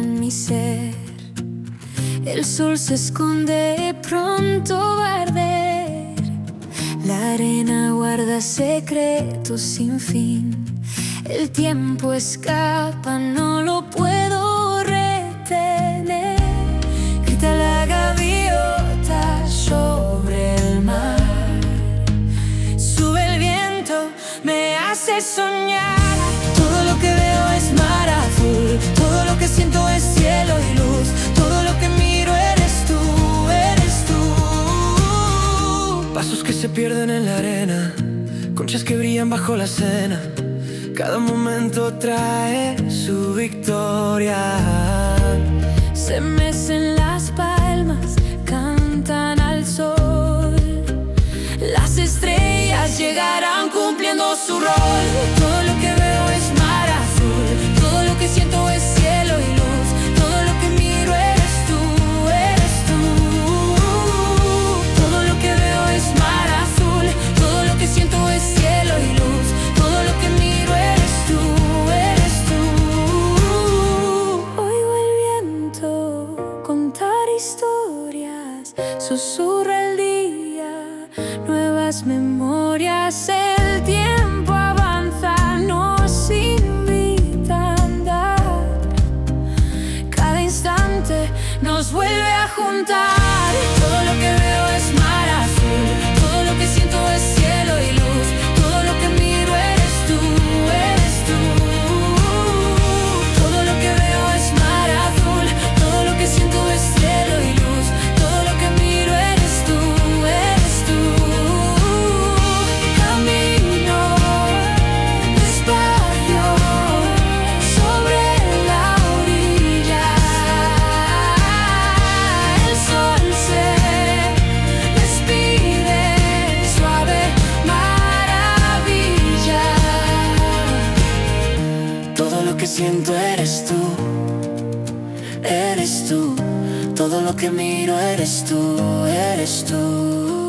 en mi ser. El sol se esconde, pronto va a arder. La arena guarda secretos sin fin. El tiempo escapa, no lo puedo retener. Grita la gaviota sobre el mar. Sube el viento, me hace soñar. Todo lo que veo es mar azul. Todo lo que siento es cielo y luz. Todo lo que miro eres tú, eres tú. Pasos que se pierden en la arena, conchas que brillan bajo la cena. Cada momento trae su victoria. Se mecen las palmas, cantan al sol. Las estrellas llegarán cumpliendo su rol. Todo lo que veo es mar azul. Todo lo que siento es cielo y luz. Todo lo que miro eres tú, eres tú. Todo lo que veo es mar azul. Todo lo que siento es cielo y luz. Todo lo que miro eres tú, eres tú. Oigo el viento contar historias, susurra el día, nuevas memorias. El tiempo avanza, nos invita a andar. Cada instante nos vuelve a juntar. Todo lo que veo es mar azul. Todo lo que siento es cielo y luz. Todo lo que miro eres tú, eres tú. Todo lo que veo es mar azul. Todo lo que siento es cielo y luz. Todo lo que miro eres tú, eres tú. Camino despacio sobre la orilla. El sol se despide, suave maravilla. Todo lo que siento eres tú, eres tú. Todo lo que miro eres tú, eres tú.